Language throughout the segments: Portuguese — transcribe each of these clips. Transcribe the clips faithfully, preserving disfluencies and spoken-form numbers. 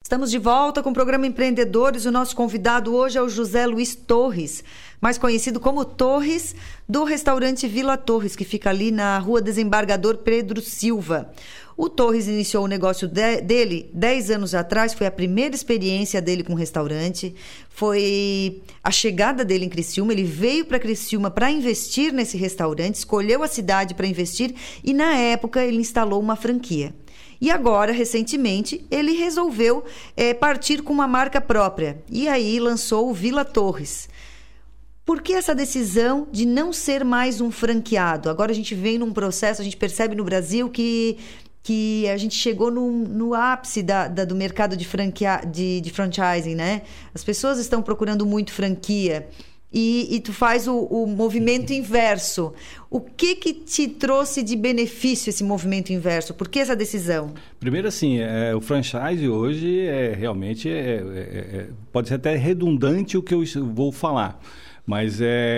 Estamos de volta com o programa Empreendedores. O nosso convidado hoje é o José Luiz Torres, mais conhecido como Torres, do restaurante Vila Torres, que fica ali na Rua Desembargador Pedro Silva. O Torres iniciou o negócio de, dele dez anos atrás, foi a primeira experiência dele com restaurante, foi a chegada dele em Criciúma. Ele veio para Criciúma para investir nesse restaurante, escolheu a cidade para investir e, na época, ele instalou uma franquia. E agora, recentemente, ele resolveu é, partir com uma marca própria. E aí lançou o Vila Torres. Por que essa decisão de não ser mais um franqueado? Agora a gente vem num processo, a gente percebe no Brasil que, que a gente chegou no, no ápice da, da, do mercado de, franquia, de, de franchising, né? As pessoas estão procurando muito franquia. E, e tu faz o, o movimento inverso. O que que te trouxe de benefício esse movimento inverso? Por que essa decisão? Primeiro, assim, é, o franchise hoje é realmente é, é, é, pode ser até redundante o que eu vou falar, mas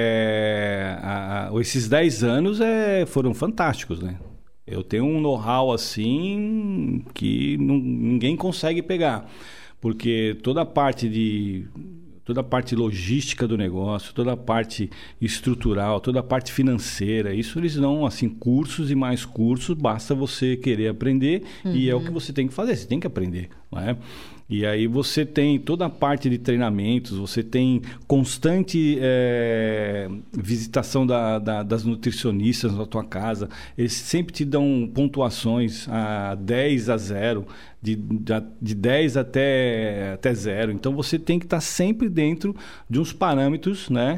é, a, a, esses dez anos é, foram fantásticos, né? Eu tenho um know-how assim que não, ninguém consegue pegar, porque toda a parte de toda a parte logística do negócio, toda a parte estrutural, toda a parte financeira, isso eles dão assim cursos e mais cursos, basta você querer aprender. Uhum. E é o que você tem que fazer, você tem que aprender, não é? E aí você tem toda a parte de treinamentos, você tem constante é, visitação da, da, das nutricionistas na tua casa. Eles sempre te dão pontuações a dez a zero, de, de dez até, até zero. Então você tem que estar sempre dentro de uns parâmetros, né?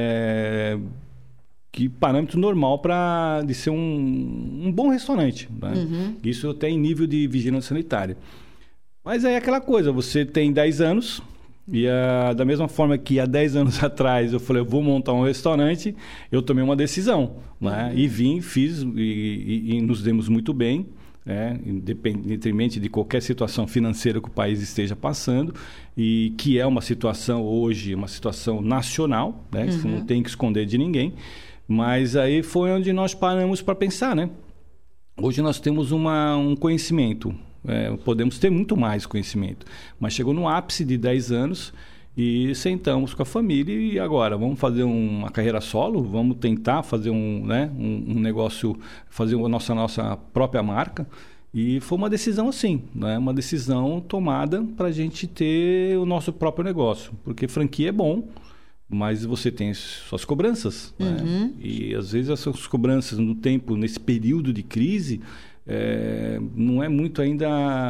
É, que parâmetro normal para de ser um, um bom restaurante, né? Uhum. Isso até em nível de vigilância sanitária. Mas é aquela coisa, você tem dez anos e a, da mesma forma que há dez anos atrás eu falei, eu vou montar um restaurante, eu tomei uma decisão, né? Uhum. E vim, fiz e, e, e nos demos muito bem, né? Independentemente de qualquer situação financeira que o país esteja passando, e que é uma situação hoje, uma situação nacional, né? Uhum. Você não tem que esconder de ninguém, mas aí foi onde nós paramos para pensar, né? Hoje nós temos uma, um conhecimento. É, podemos ter muito mais conhecimento, mas chegou no ápice de dez anos e sentamos com a família e agora vamos fazer uma carreira solo, vamos tentar fazer um, né, um, um negócio, fazer a nossa, nossa própria marca. E foi uma decisão assim, né, uma decisão tomada para a gente ter o nosso próprio negócio, porque franquia é bom, mas você tem suas cobranças, uhum. né? E às vezes essas cobranças no tempo, nesse período de crise, É, não é muito ainda,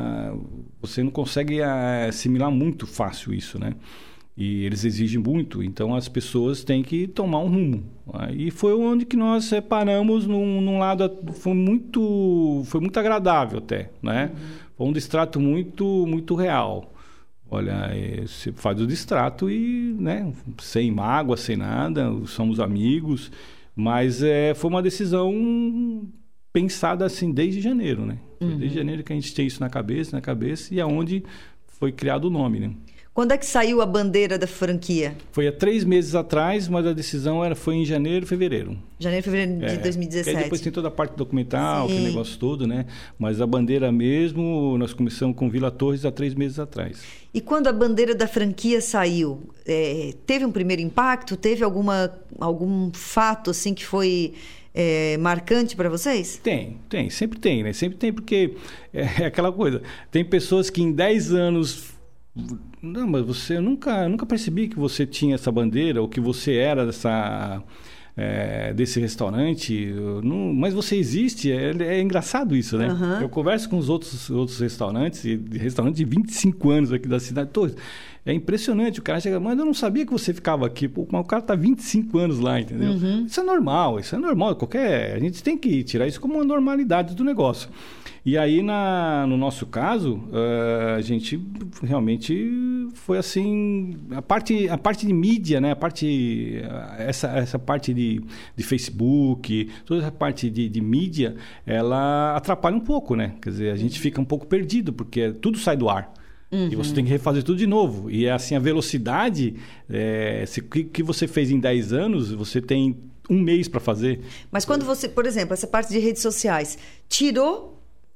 você não consegue assimilar muito fácil isso, né? E eles exigem muito, então as pessoas têm que tomar um rumo. E foi onde que nós separamos num, num lado, foi muito, foi muito agradável até, né? Uhum. Foi um distrato muito, muito real. Olha, você faz o distrato e, né, sem mágoa, sem nada, somos amigos, mas é, foi uma decisão pensada assim desde janeiro, né? Foi uhum. desde janeiro que a gente tem isso na cabeça, na cabeça, e aonde foi criado o nome, né? Quando é que saiu a bandeira da franquia? Foi há três meses atrás, mas a decisão era, foi em janeiro, fevereiro. Janeiro, fevereiro de é, dois mil e dezessete. E depois tem toda a parte documental, aquele negócio todo, né? Mas a bandeira mesmo, nós começamos com Vila Torres há três meses atrás. E quando a bandeira da franquia saiu, é, teve um primeiro impacto? Teve alguma, algum fato assim que foi... É, marcante para vocês? Tem, tem, sempre tem, né? Sempre tem, porque é, é aquela coisa. Tem pessoas que em dez anos... Não, mas você nunca, eu nunca percebi que você tinha essa bandeira ou que você era dessa, é, desse restaurante. Não, mas você existe, é, é engraçado isso, né? Uhum. Eu converso com os outros, outros restaurantes, restaurantes de vinte e cinco anos aqui da cidade toda. É impressionante, o cara chega, mas eu não sabia que você ficava aqui. Pô, mas o cara está vinte e cinco anos lá, entendeu? Uhum. Isso é normal, isso é normal. Qualquer, a gente tem que tirar isso como uma normalidade do negócio. E aí, na, no nosso caso, uh, a gente realmente foi assim... A parte, a parte de mídia, né? A parte, essa, essa parte de, de Facebook, toda essa parte de, de mídia, ela atrapalha um pouco, né? Quer dizer, a gente fica um pouco perdido, porque tudo sai do ar. Uhum. E você tem que refazer tudo de novo. E assim, a velocidade é, se, que, que você fez em dez anos, você tem um mês para fazer. Mas quando você, por exemplo, essa parte de redes sociais, tirou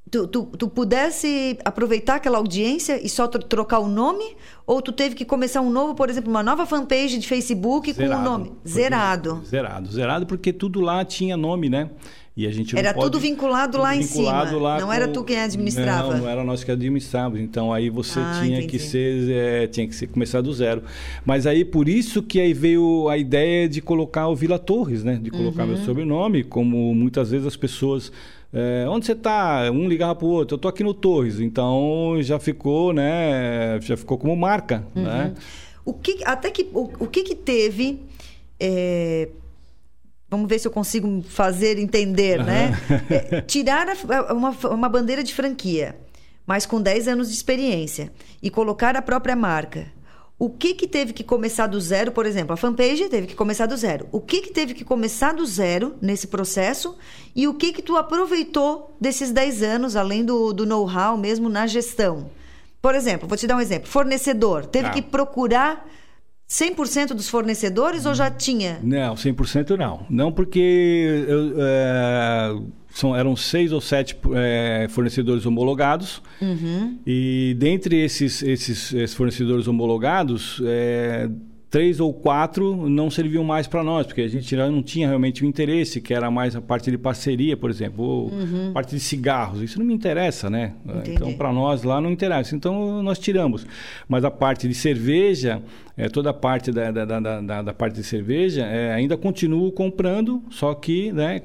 Tu, tu, tu pudesse aproveitar aquela audiência e só tro- trocar o nome? Ou tu teve que começar um novo, por exemplo, uma nova fanpage de Facebook Zerado, com o nome? porque- Zerado. Zerado. Zerado porque tudo lá tinha nome, né? E a gente não Era pode- tudo vinculado lá em vinculado cima. lá Não com- era tu quem administrava. Não, não era nós que administrávamos. Então aí você Ah, tinha entendi. que ser, é, tinha que ser, começar do zero. Mas aí por isso que aí veio a ideia de colocar o Vila Torres, né? De colocar Uhum. meu sobrenome, como muitas vezes as pessoas é, onde você está? Um ligava para o outro. Eu estou aqui no Torres. Então já ficou, né? Já ficou como marca, Uhum. né? O que, até que, o, o que que teve... é, vamos ver se eu consigo fazer entender, né? É, tirar a- uma, uma bandeira de franquia, mas com dez anos de experiência, e colocar a própria marca. O que que teve que começar do zero, por exemplo? A fanpage teve que começar do zero. O que que teve que começar do zero nesse processo? E o que que tu aproveitou desses dez anos, além do, do know-how mesmo na gestão? Por exemplo, vou te dar um exemplo. Fornecedor. Teve Ah. que procurar cem por cento dos fornecedores ou já tinha? Não, cem por cento não. Não porque eu, é, são, eram seis ou sete é, fornecedores homologados. Uhum. E dentre esses, esses, esses fornecedores homologados, é, três ou quatro não serviam mais para nós, porque a gente não tinha realmente o interesse, que era mais a parte de parceria, por exemplo, ou Uhum. parte de cigarros. Isso não me interessa, né? Entendi. Então, para nós lá não interessa. Então, nós tiramos. Mas a parte de cerveja, é, toda a parte da, da, da, da, da parte de cerveja, é, ainda continuo comprando, só que né,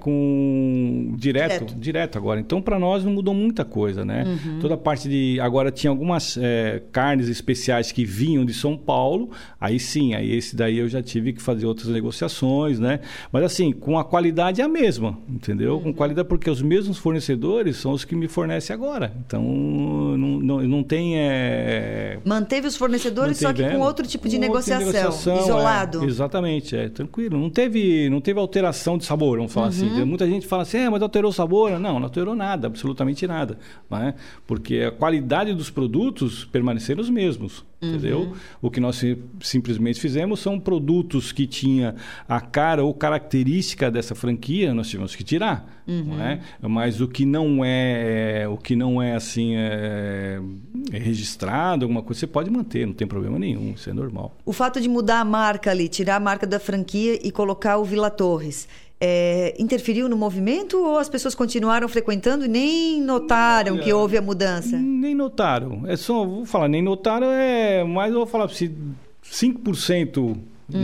com direto, Direto. direto agora. Então, para nós não mudou muita coisa, né? Uhum. Toda a parte de... Agora, tinha algumas é, carnes especiais que vinham de São Paulo, aí sim, aí esse daí eu já tive que fazer outras negociações, né? Mas assim, com a qualidade é a mesma, entendeu? Uhum. Com qualidade, porque os mesmos fornecedores são os que me fornecem agora. Então, não, não, não tem... É... Manteve os fornecedores, só que com Manteve, outro tipo de com outra negociação, é, isolado. exatamente, é tranquilo. Não teve, não teve alteração de sabor, vamos falar assim. Uhum. Muita gente fala assim, é, mas alterou o sabor. Não, não alterou nada, absolutamente nada. Né? Porque a qualidade dos produtos permaneceram os mesmos. Entendeu? O que nós si- simplesmente fizemos são produtos que tinha a cara ou característica dessa franquia, nós tivemos que tirar. Não é? Mas o que não é, o que não é assim é, é registrado, alguma coisa, você pode manter, não tem problema nenhum, isso é normal. O fato de mudar a marca ali, tirar a marca da franquia e colocar o Vila Torres, é, interferiu no movimento ou as pessoas continuaram frequentando e nem notaram que houve a mudança? Nem notaram. É só, vou falar, nem notaram, é, mas eu vou falar, se cinco por cento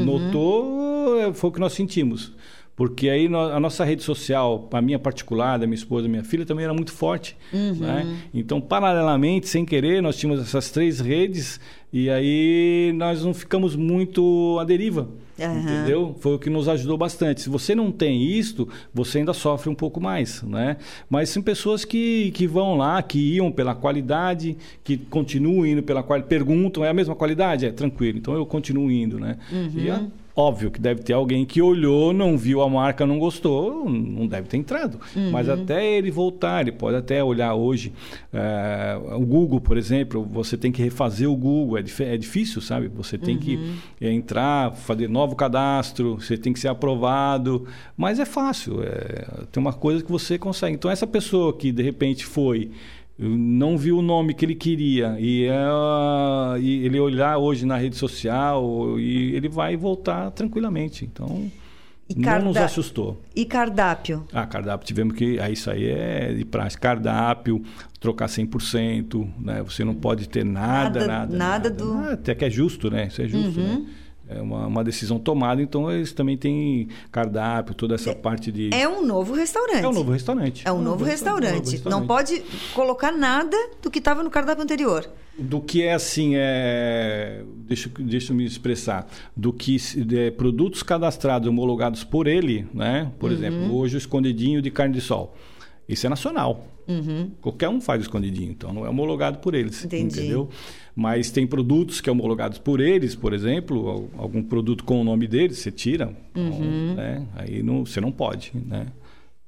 notou, é, foi o que nós sentimos. Porque aí no- a nossa rede social, a minha particular, da minha esposa, da minha filha, também era muito forte. Né? Então, paralelamente, sem querer, nós tínhamos essas três redes e aí nós não ficamos muito à deriva. Aham. Entendeu? Foi o que nos ajudou bastante. Se você não tem isto, você ainda sofre um pouco mais, né? Mas são pessoas que, que vão lá, que iam pela qualidade, que continuam indo pela qualidade, perguntam, é a mesma qualidade? É, tranquilo. Então eu continuo indo, né? E é óbvio que deve ter alguém que olhou, não viu a marca, não gostou, não deve ter entrado. Mas até ele voltar, ele pode até olhar hoje. eh, o Google, por exemplo, você tem que refazer o Google, é, dif- é difícil, sabe? Você tem que eh, entrar, fazer novo cadastro, você tem que ser aprovado, mas é fácil, é, tem uma coisa que você consegue. Então essa pessoa que de repente foi, não viu o nome que ele queria e, é, e ele olhar hoje na rede social e ele vai voltar tranquilamente. Então E não carda- nos assustou. E cardápio? Ah, cardápio, tivemos que... Ah, isso aí é de praxe. Cardápio, trocar cem por cento, né? Você não pode ter nada, Nada- nada, nada do- Ah, até que é justo, né? Isso é justo, né? É uma, uma decisão tomada, então eles também têm cardápio, toda essa parte de... É um novo restaurante. É um novo restaurante. É um novo restaurante. novo restaurante. Não pode colocar nada do que estava no cardápio anterior. Do que é assim, é... deixa, deixa eu me expressar, do que é, produtos cadastrados, homologados por ele, né? Por exemplo, hoje o escondidinho de carne de sol. Isso é nacional. Uhum. Qualquer um faz o escondidinho, então não é homologado por eles. Entendi. Entendeu? Mas tem produtos que é homologados por eles, por exemplo, al- algum produto com o nome deles, você tira, então, né? Aí não, você não pode, né?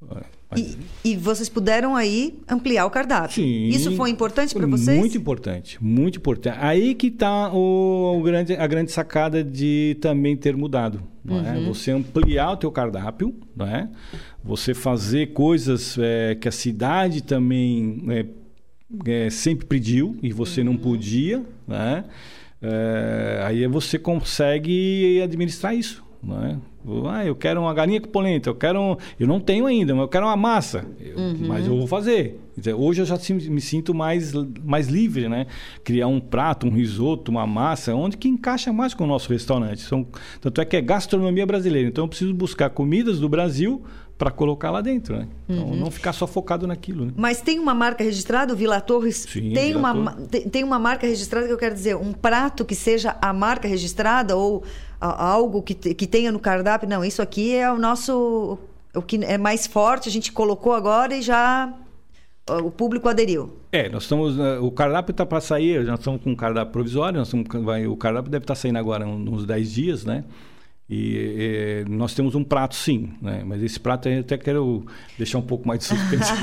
E, e vocês puderam aí ampliar o cardápio. Sim, isso foi importante para vocês? Muito importante, muito importante. Aí que está o, o grande, a grande sacada de também ter mudado. Não é? Uhum. Você ampliar o teu cardápio, não é? Você fazer coisas é, que a cidade também é, é, sempre pediu e você uhum. não podia, né? É, aí você consegue administrar isso. Não é? Ah, eu quero uma galinha com polenta, eu quero um... eu não tenho ainda, mas eu quero uma massa, eu, uhum. mas eu vou fazer. Hoje eu já me sinto mais, mais livre, né? Criar um prato, um risoto, uma massa, onde que encaixa mais com o nosso restaurante. São... Tanto é que é gastronomia brasileira, então eu preciso buscar comidas do Brasil para colocar lá dentro, né? Então, uhum. não ficar só focado naquilo, né? Mas tem uma marca registrada, o Vila Torres? Sim, tem, Vila uma, Torres. Tem, tem uma marca registrada que eu quero dizer, um prato que seja a marca registrada ou a, algo que, que tenha no cardápio? Não, isso aqui é o nosso... o que é mais forte, a gente colocou agora e já o público aderiu. É, nós estamos... O cardápio está para sair, nós estamos com um cardápio provisório, nós estamos, vai, o cardápio deve estar saindo agora uns dez dias, né? E, e nós temos um prato, sim, né? Mas esse prato eu até quero deixar um pouco mais de suspense.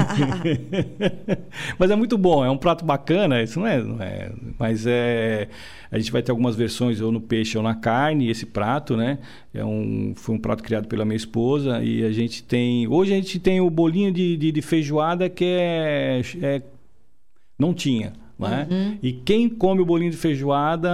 Mas é muito bom, é um prato bacana, isso não é, não é... Mas é... a gente vai ter algumas versões ou no peixe ou na carne, esse prato, né? É um, foi um prato criado pela minha esposa e a gente tem... Hoje a gente tem o bolinho de, de, de feijoada que é, é... não tinha. Né? Uhum. E quem come o bolinho de feijoada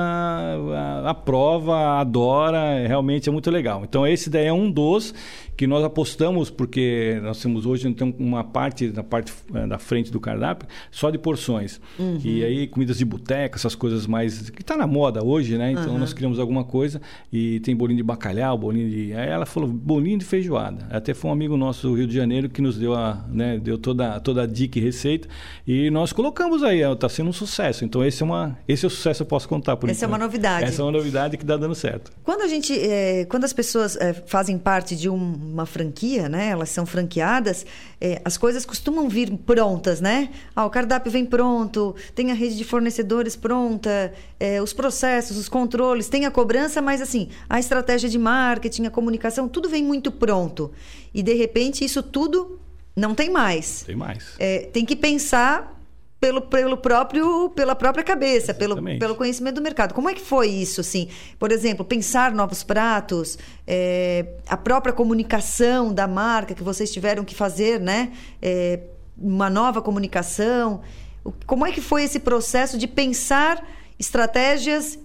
aprova, adora, realmente é muito legal. Então esse daí é um dos que nós apostamos, porque nós temos hoje então, uma parte na parte da frente do cardápio só de porções. Uhum. E aí comidas de boteca, essas coisas mais que está na moda hoje, né? Então uhum. nós criamos alguma coisa e tem bolinho de bacalhau, bolinho de... Aí ela falou bolinho de feijoada. Até foi um amigo nosso do Rio de Janeiro que nos deu a, né, deu toda, toda a dica e receita e nós colocamos aí, está sendo um sucesso. Então esse é uma, esse é o sucesso eu posso contar por isso. Essa é uma novidade. Essa é uma novidade que está dando certo. Quando a gente, é, quando as pessoas é, fazem parte de um uma franquia, né? Elas são franqueadas, é, as coisas costumam vir prontas, né? Ah, o cardápio vem pronto, tem a rede de fornecedores pronta, é, os processos, os controles, tem a cobrança, mas assim, a estratégia de marketing, a comunicação, tudo vem muito pronto. E de repente isso tudo não tem mais. Tem mais. É, tem que pensar Pelo, pelo próprio, pela própria cabeça, pelo, pelo conhecimento do mercado. Como é que foi isso, assim? Por exemplo, pensar novos pratos, é, a própria comunicação da marca que vocês tiveram que fazer, né? É, uma nova comunicação. Como é que foi esse processo de pensar estratégias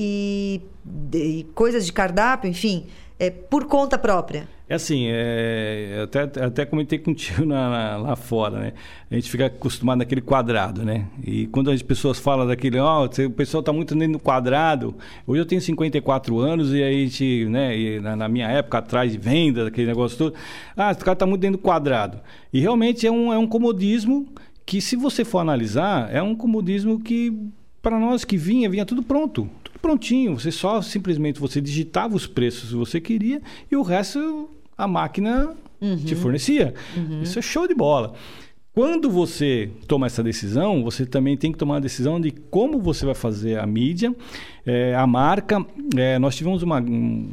e, e, e coisas de cardápio, enfim, é, por conta própria? É assim, é, até, até comentei contigo na, na, lá fora, né? A gente fica acostumado naquele quadrado, né? E quando as pessoas falam daquele, ó, oh, o pessoal está muito dentro do quadrado. Hoje eu tenho cinquenta e quatro anos e aí a gente, né? E na, na minha época, atrás de venda, aquele negócio todo, ah, esse cara está muito dentro do quadrado. E realmente é um, é um comodismo que, se você for analisar, é um comodismo que, para nós que vinha, vinha tudo pronto. Prontinho, você só simplesmente você digitava os preços que você queria e o resto a máquina uhum. te fornecia. Uhum. Isso é show de bola. Quando você toma essa decisão, você também tem que tomar a decisão de como você vai fazer a mídia, é, a marca. É, nós tivemos uma, um,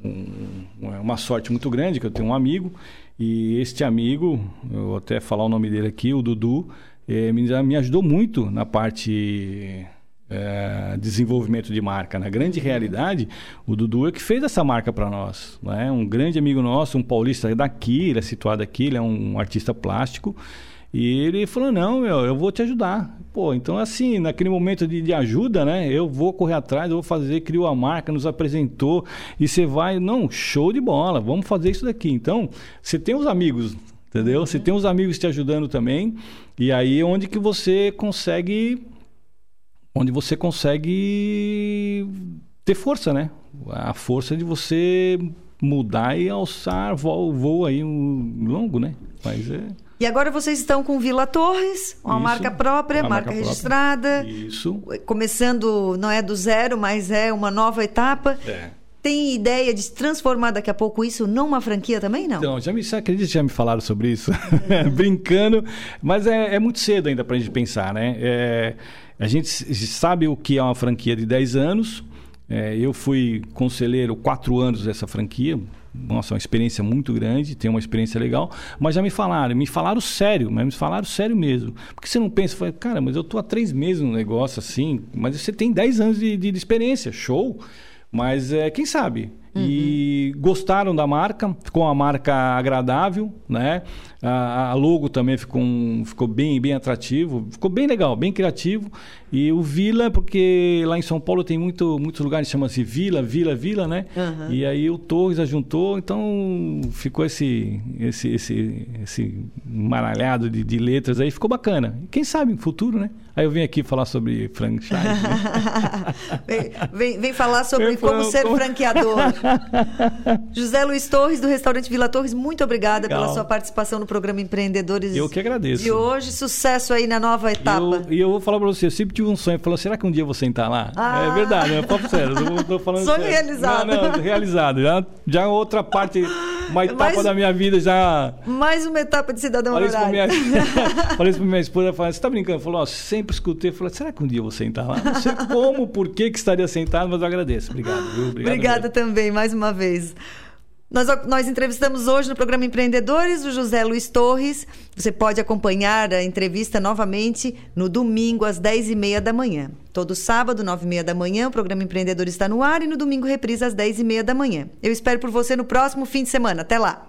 uma sorte muito grande, que eu tenho um amigo, e este amigo, eu vou até falar o nome dele aqui, o Dudu, é, me, me ajudou muito na parte... É, desenvolvimento de marca. Na grande realidade, o Dudu é que fez essa marca para nós, né? Um grande amigo nosso, um paulista daqui, ele é situado aqui, ele é um artista plástico, e ele falou, não, meu, eu vou te ajudar. Pô, então assim, naquele momento de, de ajuda, né? Eu vou correr atrás, eu vou fazer, criou a marca, nos apresentou, e você vai, não, show de bola, vamos fazer isso daqui. Então, você tem os amigos, entendeu? Você tem os amigos te ajudando também, e aí é onde que você consegue... onde você consegue ter força, né? A força de você mudar e alçar voo, voo aí um longo, né? Mas é... E agora vocês estão com Vila Torres, uma Isso, marca própria, uma marca, marca registrada. Própria. Isso. Começando, não é do zero, mas é uma nova etapa. É. Tem ideia de transformar daqui a pouco isso numa franquia também, não? Então, já me, você acredita que já me falaram sobre isso? Uhum. Brincando, mas é, é muito cedo ainda para a gente pensar, né? É... A gente sabe o que é uma franquia de dez anos. É, eu fui conselheiro quatro anos dessa franquia. nossa, uma experiência muito grande, tem uma experiência legal, mas já me falaram, me falaram sério, mas me falaram sério mesmo. Porque você não pensa, fala, cara, mas eu tô há três meses no negócio assim, mas você tem dez anos de, de, de experiência, show. Mas é, quem sabe? Uhum. E gostaram da marca, ficou uma marca agradável, né? A, a logo também ficou, um, ficou bem, bem atrativo, ficou bem legal, bem criativo. E o Vila, porque lá em São Paulo tem muito, muitos lugares que chamam-se Vila, Vila, Vila, né? Uhum. E aí o Torres ajuntou, então ficou esse, esse, esse, esse maralhado de, de letras aí, ficou bacana. Quem sabe no futuro, né? Aí eu vim aqui falar sobre franchise. Né? vem, vem, vem falar sobre eu, como eu, ser como... franqueador. José Luiz Torres, do restaurante Vila Torres, muito obrigada Legal. Pela sua participação no programa Empreendedores. Eu que agradeço. De hoje, sucesso aí na nova etapa. E eu, eu vou falar para você, eu sempre tive um sonho, falou, será que um dia eu vou sentar lá? Ah. É verdade, é papo sério, eu tô falando sonho sério. realizado. Não, não, realizado, já, já outra parte, uma etapa mais, da minha vida já... Mais uma etapa de cidadão honorário. Minha... Falei isso para minha esposa, falei, você tá brincando? Falou, ó, sempre escutei, falei, será que um dia eu vou sentar lá? Não sei como, por que que estaria sentado, mas eu agradeço. Obrigado. Viu? Obrigado Obrigada mesmo. Também, mais uma vez. Nós, nós entrevistamos hoje no programa Empreendedores o José Luiz Torres. Você pode acompanhar a entrevista novamente no domingo, às dez e meia da manhã. Todo sábado, nove e meia da manhã, o programa Empreendedores está no ar e no domingo reprisa às dez e meia da manhã. Eu espero por você no próximo fim de semana. Até lá!